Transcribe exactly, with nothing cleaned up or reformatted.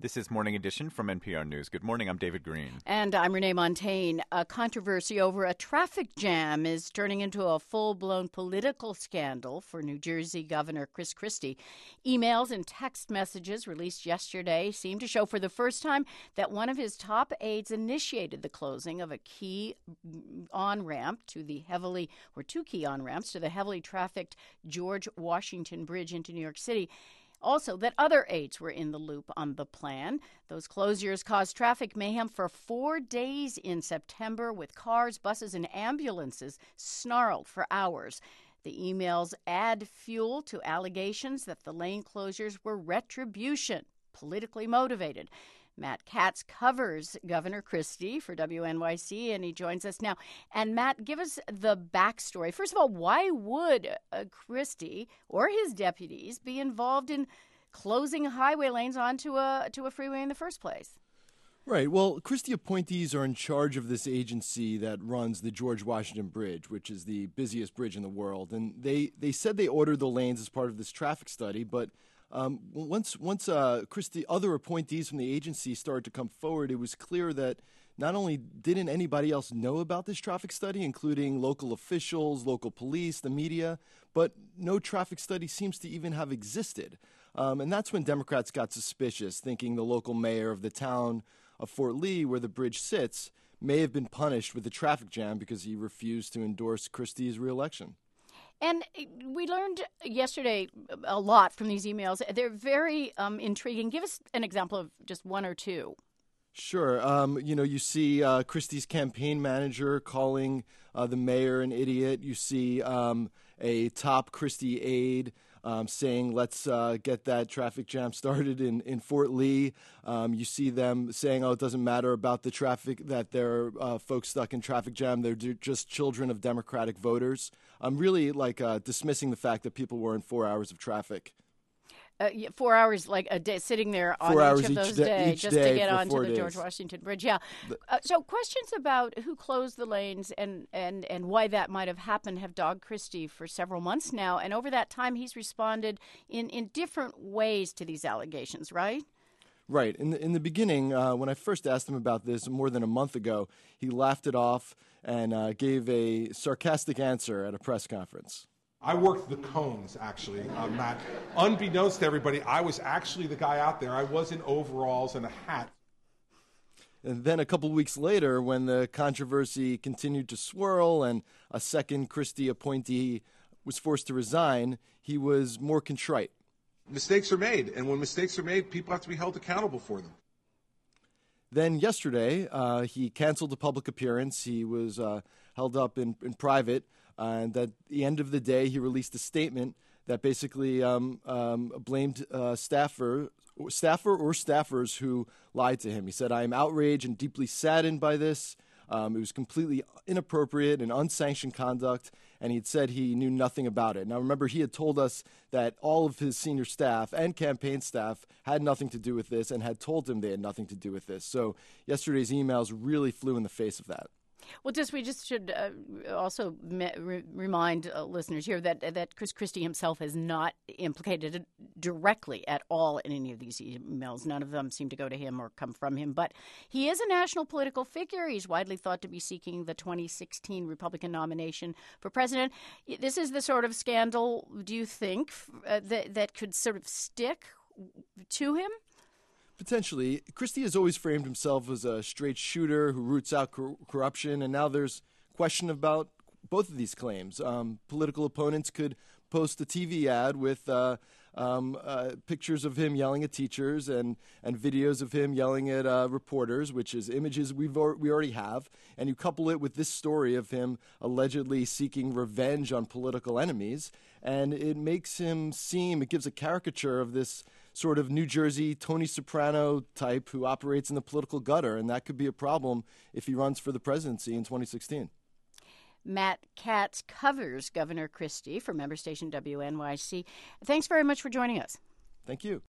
This is Morning Edition from N P R News. Good morning, I'm David Green. And I'm Renee Montagne. A controversy over a traffic jam is turning into a full-blown political scandal for New Jersey Governor Chris Christie. Emails and text messages released yesterday seem to show for the first time that one of his top aides initiated the closing of a key on-ramp to the heavily, or two key on-ramps to the heavily trafficked George Washington Bridge into New York City. Also, that other aides were in the loop on the plan. Those closures caused traffic mayhem for four days in September, with cars, buses, and ambulances snarled for hours. The emails add fuel to allegations that the lane closures were retribution, politically motivated. Matt Katz covers Governor Christie for W N Y C, and he joins us now. And Matt, give us the backstory. First of all, why would uh, Christie or his deputies be involved in closing highway lanes onto a to a freeway in the first place? Right. Well, Christie appointees are in charge of this agency that runs the George Washington Bridge, which is the busiest bridge in the world. And they, they said they ordered the lanes as part of this traffic study, but Um, once once uh, Christie, other appointees from the agency started to come forward, it was clear that not only didn't anybody else know about this traffic study, including local officials, local police, the media, but no traffic study seems to even have existed. Um, and that's when Democrats got suspicious, thinking the local mayor of the town of Fort Lee, where the bridge sits, may have been punished with the traffic jam because he refused to endorse Christie's reelection. And we learned yesterday a lot from these emails. They're very um, intriguing. Give us an example of just one or two. Sure. Um, you know, you see uh, Christie's campaign manager calling uh, the mayor an idiot. You see um, a top Christie aide um, saying, let's uh, get that traffic jam started in, in Fort Lee. Um, you see them saying, oh, it doesn't matter about the traffic, that there are uh, folks stuck in traffic jam. They're just children of Democratic voters. I'm really like uh, dismissing the fact that people were in four hours of traffic. Uh, yeah, four hours, like a day, sitting there on four each hours of each those day, days each just day to get for onto four the days. George Washington Bridge. Yeah. Uh, so questions about who closed the lanes and, and, and why that might have happened have dogged Christie for several months now. And over that time, he's responded in, in different ways to these allegations, right? Right. In the, in the beginning, uh, when I first asked him about this more than a month ago, he laughed it off and uh, gave a sarcastic answer at a press conference. I worked the cones, actually, uh, Matt. Unbeknownst to everybody, I was actually the guy out there. I was in overalls and a hat. And then a couple weeks later, when the controversy continued to swirl and a second Christie appointee was forced to resign, he was more contrite. Mistakes are made, and when mistakes are made, people have to be held accountable for them. Then yesterday, uh, he canceled a public appearance. He was uh, held up in, in private. And at the end of the day, he released a statement that basically um, um, blamed uh, staffer, staffer or staffers who lied to him. He said, I am outraged and deeply saddened by this. Um, it was completely inappropriate and unsanctioned conduct, and he'd said he knew nothing about it. Now, remember, he had told us that all of his senior staff and campaign staff had nothing to do with this and had told him they had nothing to do with this. So yesterday's emails really flew in the face of that. Well, just we just should uh, also me- re- remind uh, listeners here that that Chris Christie himself is not implicated directly at all in any of these emails. None of them seem to go to him or come from him. But he is a national political figure. He's widely thought to be seeking the twenty sixteen Republican nomination for president. This is the sort of scandal, do you think, uh, that that could sort of stick to him? Potentially. Christie has always framed himself as a straight shooter who roots out cor- corruption, and now there's question about both of these claims. Um, political opponents could post a T V ad with uh, um, uh, pictures of him yelling at teachers and, and videos of him yelling at uh, reporters, which is images we've or- we already have, and you couple it with this story of him allegedly seeking revenge on political enemies, and it makes him seem, it gives a caricature of this sort of New Jersey Tony Soprano type who operates in the political gutter, and that could be a problem if he runs for the presidency in twenty sixteen. Matt Katz covers Governor Christie for member station W N Y C. Thanks very much for joining us. Thank you.